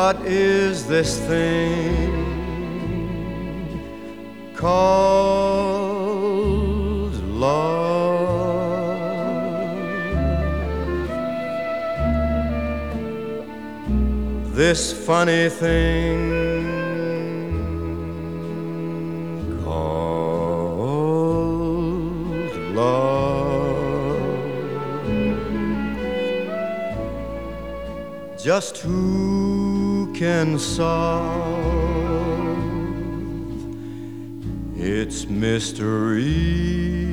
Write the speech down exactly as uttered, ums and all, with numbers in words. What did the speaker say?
What is this thing called love? This funny thing called love. Just who can solve its mystery?